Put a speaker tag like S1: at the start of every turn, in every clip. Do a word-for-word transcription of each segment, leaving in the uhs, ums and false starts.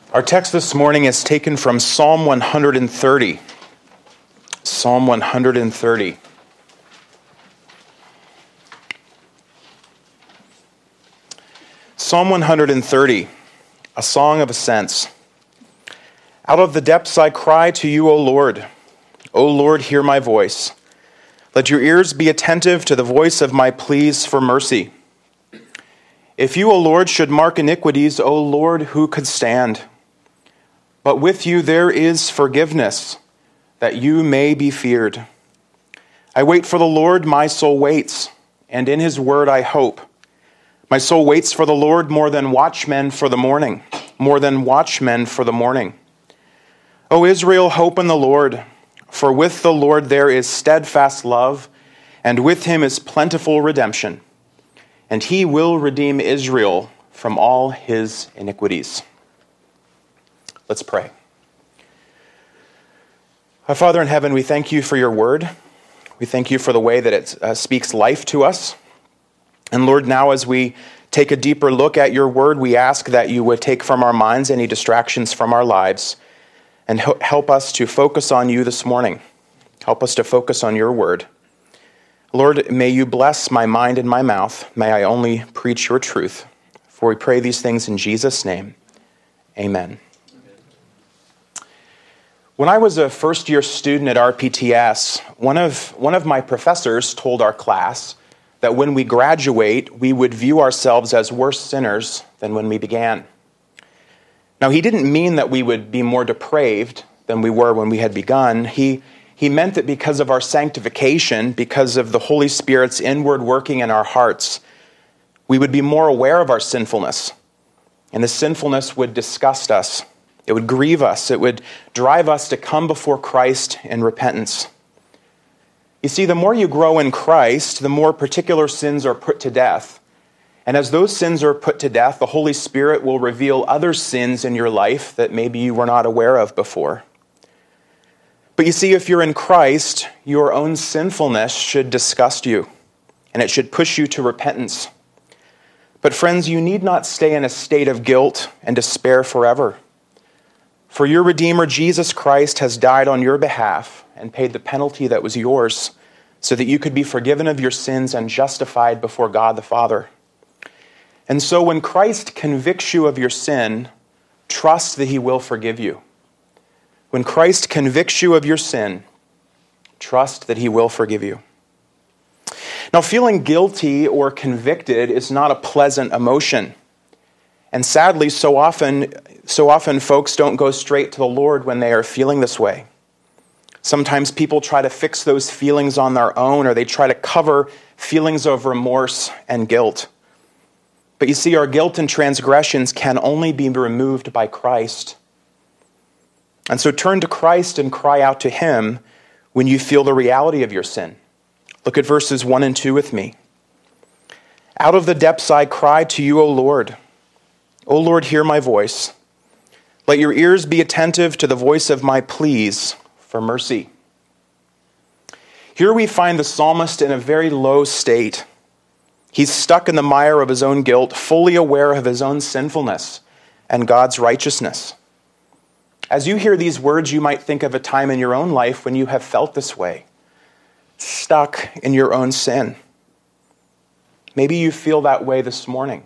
S1: Our text this morning is taken from Psalm one hundred thirty. Psalm one hundred thirty. Psalm one hundred thirty, a song of ascents. Out of the depths I cry to you, O Lord. O Lord, hear my voice. Let your ears be attentive to the voice of my pleas for mercy. If you, O Lord, should mark iniquities, O Lord, who could stand? But with you there is forgiveness, that you may be feared. I wait for the Lord, my soul waits, and in his word I hope. My soul waits for the Lord more than watchmen for the morning, more than watchmen for the morning. O Israel, hope in the Lord, for with the Lord there is steadfast love, and with him is plentiful redemption, and he will redeem Israel from all his iniquities. Let's pray. Our Father in heaven, we thank you for your word. We thank you for the way that it uh, speaks life to us. And Lord, now as we take a deeper look at your word, we ask that you would take from our minds any distractions from our lives and help us to focus on you this morning. Help us to focus on your word. Lord, may you bless my mind and my mouth. May I only preach your truth. For we pray these things in Jesus' name. Amen. When I was a first-year student at R P T S, one of, one of my professors told our class that when we graduate, we would view ourselves as worse sinners than when we began. Now, he didn't mean that we would be more depraved than we were when we had begun. He, he meant that because of our sanctification, because of the Holy Spirit's inward working in our hearts, we would be more aware of our sinfulness, and the sinfulness would disgust us. It would grieve us. It would drive us to come before Christ in repentance. You see, the more you grow in Christ, the more particular sins are put to death. And as those sins are put to death, the Holy Spirit will reveal other sins in your life that maybe you were not aware of before. But you see, if you're in Christ, your own sinfulness should disgust you, and it should push you to repentance. But friends, you need not stay in a state of guilt and despair forever. For your Redeemer, Jesus Christ, has died on your behalf and paid the penalty that was yours so that you could be forgiven of your sins and justified before God the Father. And so when Christ convicts you of your sin, trust that he will forgive you. When Christ convicts you of your sin, trust that he will forgive you. Now, feeling guilty or convicted is not a pleasant emotion. And sadly, so often, so often folks don't go straight to the Lord when they are feeling this way. Sometimes people try to fix those feelings on their own, or they try to cover feelings of remorse and guilt. But you see, our guilt and transgressions can only be removed by Christ. And so turn to Christ and cry out to him when you feel the reality of your sin. Look at verses one and two with me. Out of the depths I cry to you, O Lord. O Lord, hear my voice. Let your ears be attentive to the voice of my pleas for mercy. Here we find the psalmist in a very low state. He's stuck in the mire of his own guilt, fully aware of his own sinfulness and God's righteousness. As you hear these words, you might think of a time in your own life when you have felt this way, stuck in your own sin. Maybe you feel that way this morning.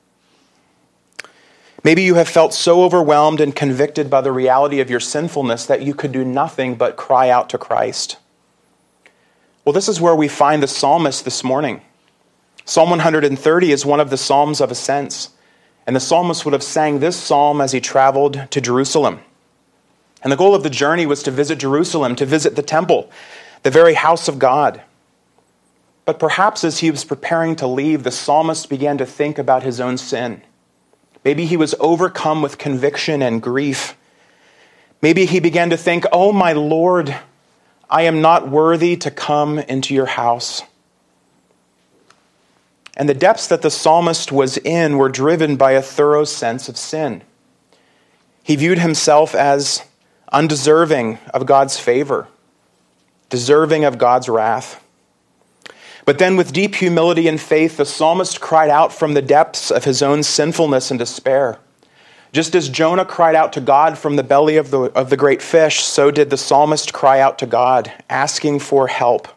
S1: Maybe you have felt so overwhelmed and convicted by the reality of your sinfulness that you could do nothing but cry out to Christ. Well, this is where we find the psalmist this morning. Psalm one hundred thirty is one of the Psalms of Ascents, and the psalmist would have sang this psalm as he traveled to Jerusalem. And the goal of the journey was to visit Jerusalem, to visit the temple, the very house of God. But perhaps as he was preparing to leave, the psalmist began to think about his own sin. Maybe he was overcome with conviction and grief. Maybe he began to think, oh, my Lord, I am not worthy to come into your house. And the depths that the psalmist was in were driven by a thorough sense of sin. He viewed himself as undeserving of God's favor, deserving of God's wrath. But then with deep humility and faith, the psalmist cried out from the depths of his own sinfulness and despair, Just as Jonah cried out to God from the belly of the, of the great fish, so did the psalmist cry out to God, asking for help.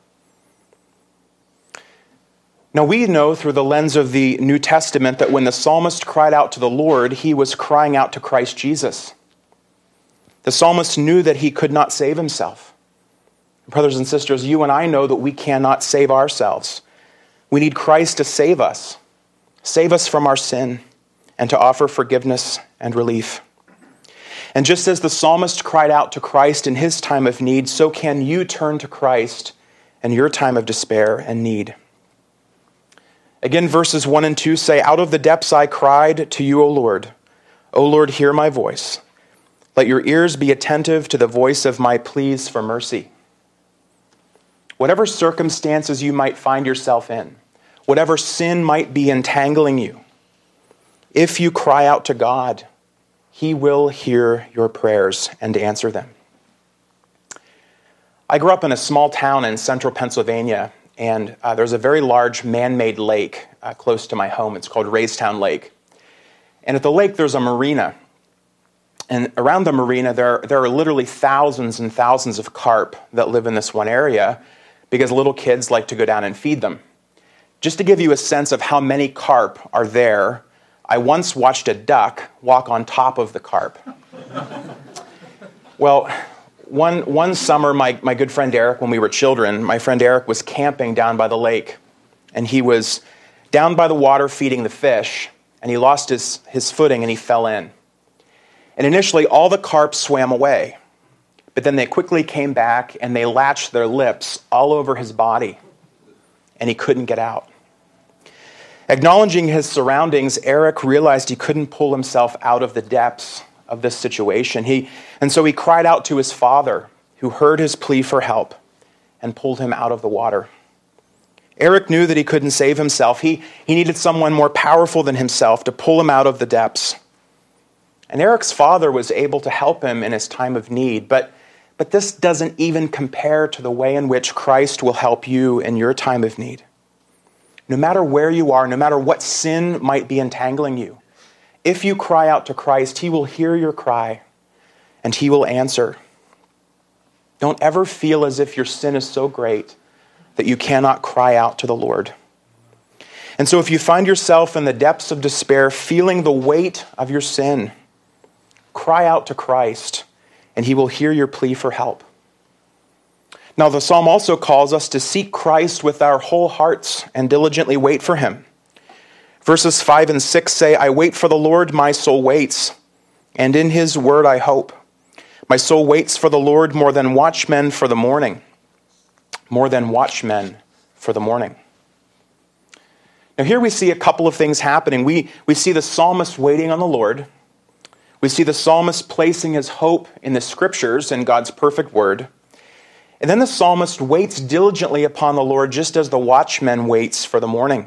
S1: Now we know through the lens of the New Testament that when the psalmist cried out to the Lord, he was crying out to Christ Jesus. The psalmist knew that he could not save himself. Brothers and sisters, you and I know that we cannot save ourselves. We need Christ to save us, save us from our sin, and to offer forgiveness and relief. And just as the psalmist cried out to Christ in his time of need, so can you turn to Christ in your time of despair and need. Again, verses one and two say, "Out of the depths I cried to you, O Lord. O Lord, hear my voice. Let your ears be attentive to the voice of my pleas for mercy." Whatever circumstances you might find yourself in, whatever sin might be entangling you, if you cry out to God, he will hear your prayers and answer them. I grew up in a small town in central Pennsylvania, and uh, there's a very large man-made lake uh, close to my home. It's called Raystown Lake. And at the lake, there's a marina. And around the marina, there, there are literally thousands and thousands of carp that live in this one area because little kids like to go down and feed them. Just to give you a sense of how many carp are there, I once watched a duck walk on top of the carp. Well, one, one summer, my, my good friend Eric, when we were children, my friend Eric was camping down by the lake. And he was down by the water feeding the fish, and he lost his, his footing and he fell in. And initially, all the carp swam away. But then they quickly came back and they latched their lips all over his body. And he couldn't get out. Acknowledging his surroundings, Eric realized he couldn't pull himself out of the depths of this situation. He, and so he cried out to his father, who heard his plea for help and pulled him out of the water. Eric knew that he couldn't save himself. He, he needed someone more powerful than himself to pull him out of the depths. And Eric's father was able to help him in his time of need, but, but this doesn't even compare to the way in which Christ will help you in your time of need. No matter where you are, no matter what sin might be entangling you, if you cry out to Christ, he will hear your cry and he will answer. Don't ever feel as if your sin is so great that you cannot cry out to the Lord. And so if you find yourself in the depths of despair, feeling the weight of your sin, cry out to Christ and he will hear your plea for help. Now, the psalm also calls us to seek Christ with our whole hearts and diligently wait for him. Verses five and six say, "I wait for the Lord, my soul waits, and in his word I hope. My soul waits for the Lord more than watchmen for the morning." More than watchmen for the morning. Now here we see a couple of things happening. We, we see the psalmist waiting on the Lord. We see the psalmist placing his hope in the scriptures and God's perfect word. And then the psalmist waits diligently upon the Lord just as the watchman waits for the morning.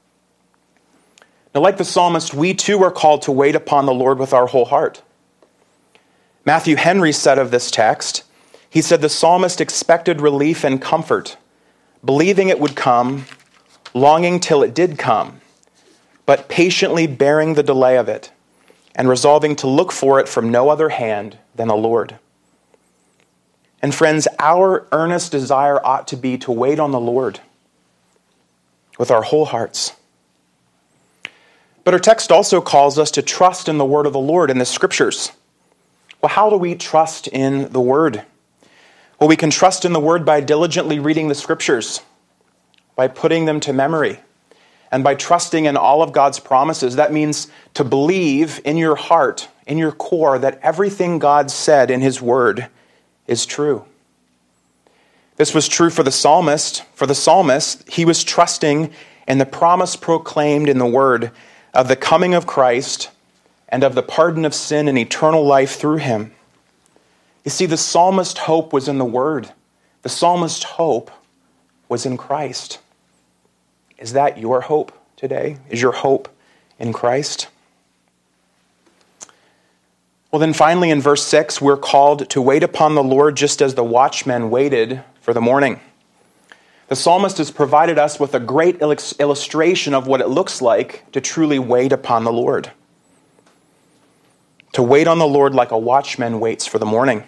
S1: Now, like the psalmist, we too are called to wait upon the Lord with our whole heart. Matthew Henry said of this text, he said, "The psalmist expected relief and comfort, believing it would come, longing till it did come, but patiently bearing the delay of it, and resolving to look for it from no other hand than the Lord." And friends, our earnest desire ought to be to wait on the Lord with our whole hearts. But our text also calls us to trust in the word of the Lord in the scriptures. Well, how do we trust in the word? Well, we can trust in the word by diligently reading the scriptures, by putting them to memory, and by trusting in all of God's promises. That means to believe in your heart, in your core, that everything God said in his word is true. This was true for the psalmist. For the psalmist, he was trusting in the promise proclaimed in the word of the coming of Christ and of the pardon of sin and eternal life through him. You see, the psalmist's hope was in the word. The psalmist's hope was in Christ. Is that your hope today? Is your hope in Christ? Well, then finally in verse six, we're called to wait upon the Lord just as the watchmen waited for the morning. The psalmist has provided us with a great illustration of what it looks like to truly wait upon the Lord. to wait on the Lord like a watchman waits for the morning.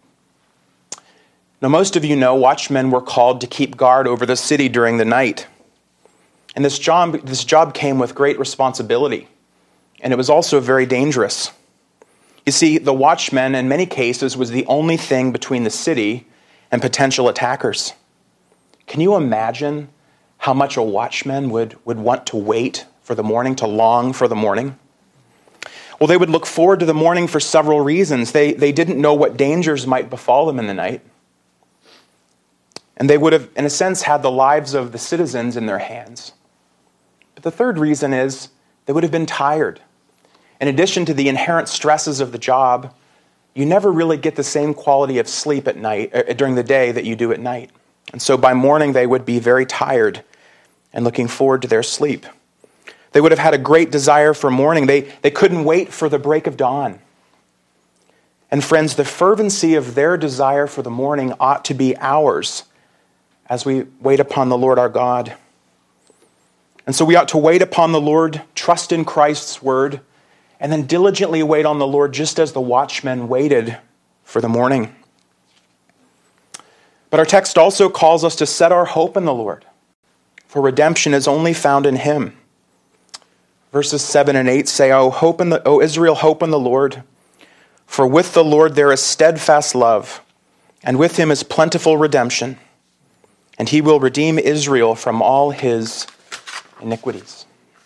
S1: Now, most of you know watchmen were called to keep guard over the city during the night. And this job, this job came with great responsibility, and it was also very dangerous. You see, the watchman, in many cases, was the only thing between the city and potential attackers. Can you imagine how much a watchman would, would want to wait for the morning, to long for the morning? Well, they would look forward to the morning for several reasons. They, they didn't know what dangers might befall them in the night. And they would have, in a sense, had the lives of the citizens in their hands. But the third reason is they would have been tired. In addition to the inherent stresses of the job, you never really get the same quality of sleep at night, uh, during the day that you do at night. And so by morning, they would be very tired and looking forward to their sleep. They would have had a great desire for morning. They, they couldn't wait for the break of dawn. And friends, the fervency of their desire for the morning ought to be ours as we wait upon the Lord our God. And so we ought to wait upon the Lord, trust in Christ's word, and then diligently wait on the Lord just as the watchmen waited for the morning. But our text also calls us to set our hope in the Lord, for redemption is only found in him. Verses seven and eight say, O hope in the, O Israel, hope in the Lord, for with the Lord there is steadfast love, and with him is plentiful redemption, and he will redeem Israel from all his iniquities.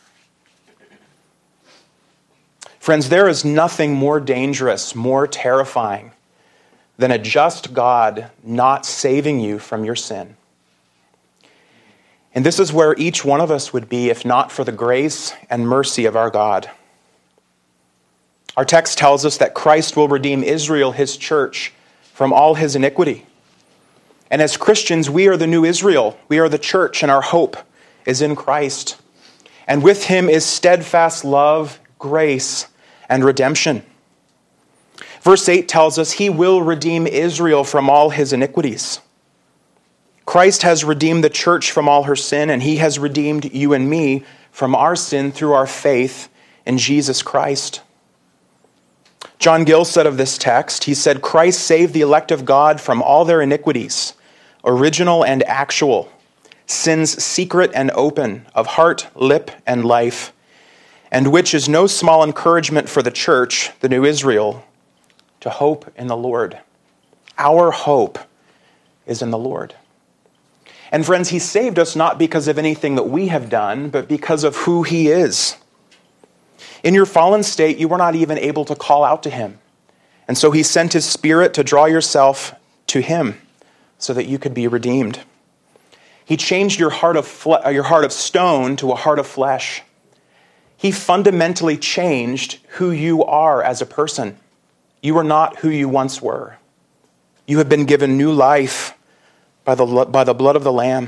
S1: Friends, there is nothing more dangerous, more terrifying than a just God not saving you from your sin. And this is where each one of us would be if not for the grace and mercy of our God. Our text tells us that Christ will redeem Israel, his church, from all his iniquity. And as Christians, we are the new Israel. We are the church, and our hope is in Christ. And with him is steadfast love, grace, and redemption. Verse eight tells us he will redeem Israel from all his iniquities. Christ has redeemed the church from all her sin, and he has redeemed you and me from our sin through our faith in Jesus Christ. John Gill said of this text, he said, Christ saved the elect of God from all their iniquities, original and actual, sins secret and open, of heart, lip, and life, and which is no small encouragement for the church, the new Israel, to hope in the Lord. Our hope is in the Lord. And friends, he saved us not because of anything that we have done, but because of who he is. In your fallen state, you were not even able to call out to him. And so he sent his Spirit to draw yourself to him so that you could be redeemed. He changed your heart of fle- your heart of stone to a heart of flesh. He fundamentally changed who you are as a person. You are not who you once were. You have been given new life by the, by the blood of the Lamb.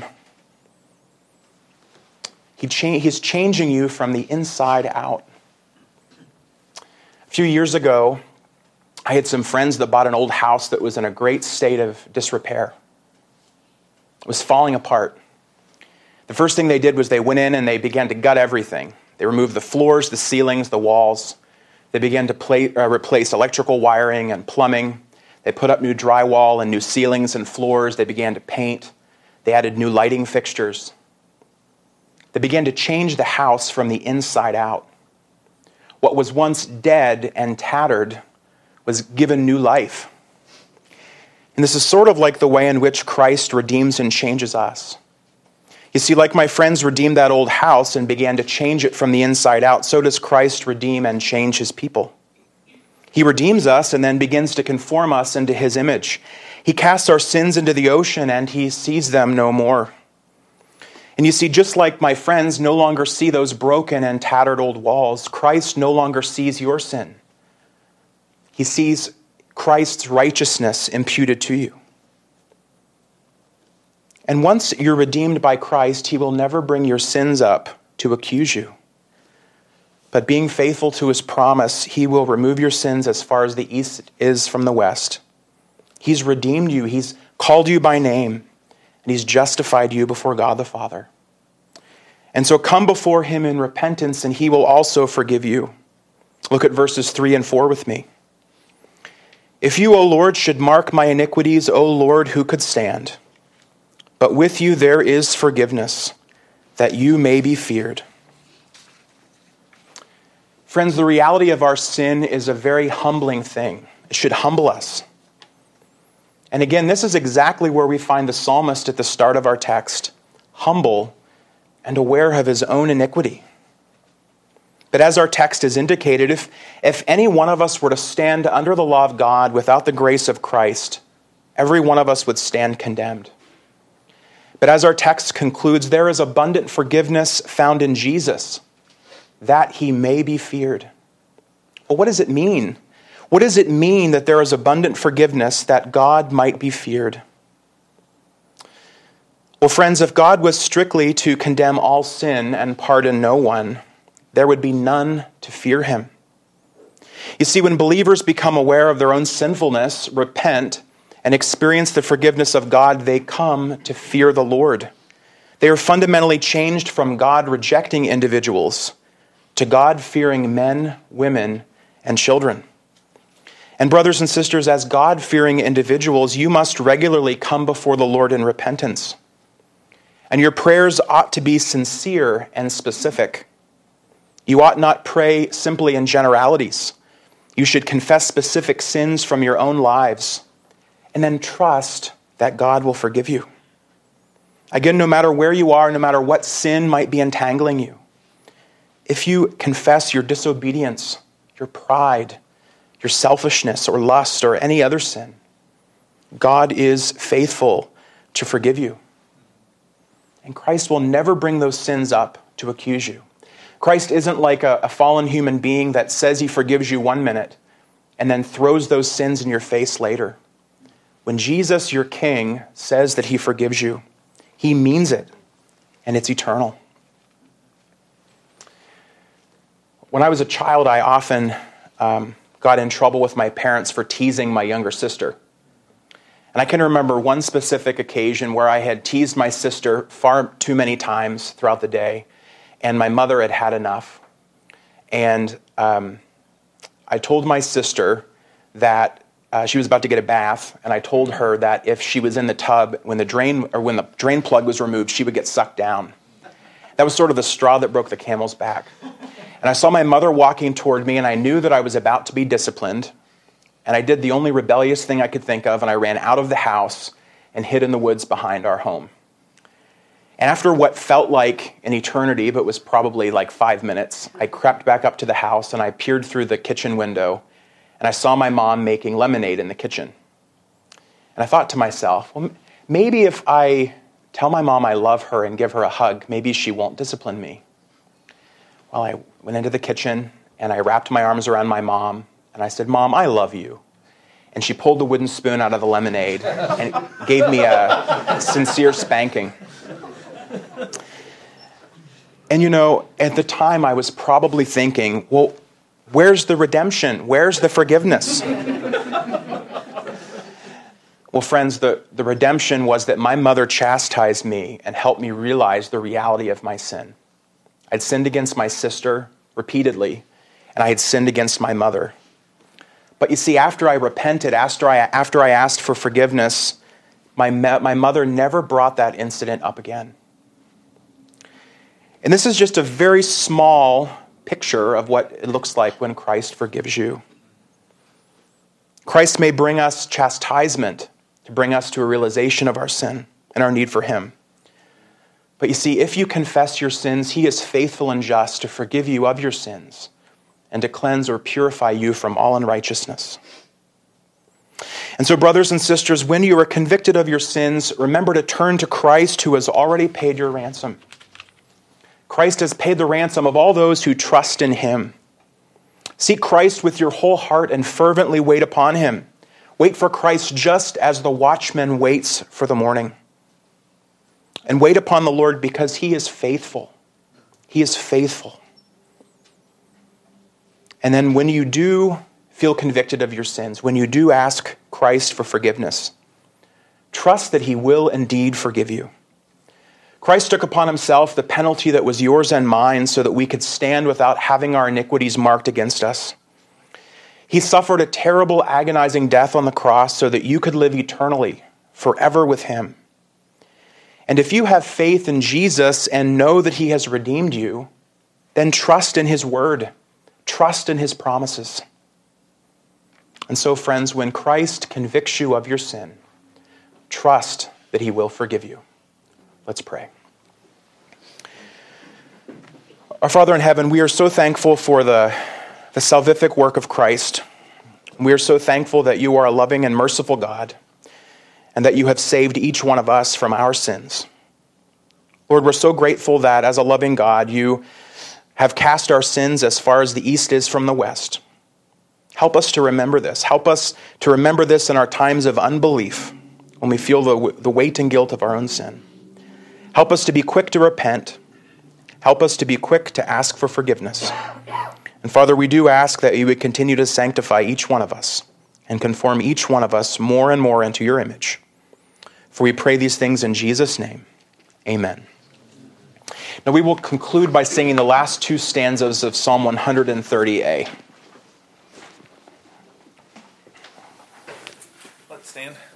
S1: He cha- he's changing you from the inside out. A few years ago, I had some friends that bought an old house that was in a great state of disrepair. It was falling apart. The first thing they did was they went in and they began to gut everything. They removed the floors, the ceilings, the walls. They began to play, uh, replace electrical wiring and plumbing. They put up new drywall and new ceilings and floors. They began to paint. They added new lighting fixtures. They began to change the house from the inside out. What was once dead and tattered was given new life. And this is sort of like the way in which Christ redeems and changes us. You see, like my friends redeemed that old house and began to change it from the inside out, so does Christ redeem and change his people. He redeems us and then begins to conform us into his image. He casts our sins into the ocean and he sees them no more. And you see, just like my friends no longer see those broken and tattered old walls, Christ no longer sees your sin. He sees Christ's righteousness imputed to you. And once you're redeemed by Christ, he will never bring your sins up to accuse you. But being faithful to his promise, he will remove your sins as far as the east is from the west. He's redeemed you. He's called you by name. And he's justified you before God the Father. And so come before him in repentance, and he will also forgive you. Look at verses three and four with me. If you, O Lord, should mark my iniquities, O Lord, who could stand? But with you there is forgiveness, that you may be feared. Friends, the reality of our sin is a very humbling thing. It should humble us. And again, this is exactly where we find the psalmist at the start of our text, humble and aware of his own iniquity. But as our text has indicated, if, if any one of us were to stand under the law of God without the grace of Christ, every one of us would stand condemned. But as our text concludes, there is abundant forgiveness found in Jesus, that he may be feared. Well, what does it mean? What does it mean that there is abundant forgiveness that God might be feared? Well, friends, if God was strictly to condemn all sin and pardon no one, there would be none to fear him. You see, when believers become aware of their own sinfulness, repent, and experience the forgiveness of God, they come to fear the Lord. They are fundamentally changed from God-rejecting individuals to God-fearing men, women, and children. And brothers and sisters, as God-fearing individuals, you must regularly come before the Lord in repentance. And your prayers ought to be sincere and specific. You ought not pray simply in generalities. You should confess specific sins from your own lives and then trust that God will forgive you. Again, no matter where you are, no matter what sin might be entangling you, if you confess your disobedience, your pride, your selfishness or lust or any other sin, God is faithful to forgive you. And Christ will never bring those sins up to accuse you. Christ isn't like a, a fallen human being that says he forgives you one minute and then throws those sins in your face later. When Jesus, your King, says that he forgives you, he means it, and it's eternal. When I was a child, I often um, got in trouble with my parents for teasing my younger sister. And I can remember one specific occasion where I had teased my sister far too many times throughout the day, and my mother had had enough. And um, I told my sister that uh, she was about to get a bath, and I told her that if she was in the tub, when the drain or when the drain plug was removed, she would get sucked down. That was sort of the straw that broke the camel's back. And I saw my mother walking toward me, and I knew that I was about to be disciplined. And I did the only rebellious thing I could think of, and I ran out of the house and hid in the woods behind our home. And after what felt like an eternity, but was probably like five minutes, I crept back up to the house, and I peered through the kitchen window, and I saw my mom making lemonade in the kitchen. And I thought to myself, well, maybe if I tell my mom I love her and give her a hug, maybe she won't discipline me. Well, I went into the kitchen, and I wrapped my arms around my mom, and I said, Mom, I love you. And she pulled the wooden spoon out of the lemonade and gave me a sincere spanking. And you know, at the time I was probably thinking, well, where's the redemption? Where's the forgiveness? Well, friends, the, the redemption was that my mother chastised me and helped me realize the reality of my sin. I'd sinned against my sister repeatedly, and I had sinned against my mother. But you see, after I repented, after I, after I asked for forgiveness, my, my mother never brought that incident up again. And this is just a very small picture of what it looks like when Christ forgives you. Christ may bring us chastisement to bring us to a realization of our sin and our need for him. But you see, if you confess your sins, he is faithful and just to forgive you of your sins and to cleanse or purify you from all unrighteousness. And so, brothers and sisters, when you are convicted of your sins, remember to turn to Christ, who has already paid your ransom. Christ has paid the ransom of all those who trust in him. Seek Christ with your whole heart and fervently wait upon him. Wait for Christ just as the watchman waits for the morning. And wait upon the Lord because he is faithful. He is faithful. And then when you do feel convicted of your sins, when you do ask Christ for forgiveness, trust that he will indeed forgive you. Christ took upon himself the penalty that was yours and mine so that we could stand without having our iniquities marked against us. He suffered a terrible, agonizing death on the cross so that you could live eternally, forever with him. And if you have faith in Jesus and know that he has redeemed you, then trust in his word. Trust in his promises. And so, friends, when Christ convicts you of your sin, trust that he will forgive you. Let's pray. Our Father in heaven, we are so thankful for the, the salvific work of Christ. We are so thankful that you are a loving and merciful God, and that you have saved each one of us from our sins. Lord, we're so grateful that as a loving God, you have cast our sins as far as the east is from the west. Help us to remember this. Help us to remember this in our times of unbelief, when we feel the, the weight and guilt of our own sin. Help us to be quick to repent. Help us to be quick to ask for forgiveness. And Father, we do ask that you would continue to sanctify each one of us and conform each one of us more and more into your image. For we pray these things in Jesus' name. Amen. Now we will conclude by singing the last two stanzas of Psalm one thirty A.
S2: Let's stand.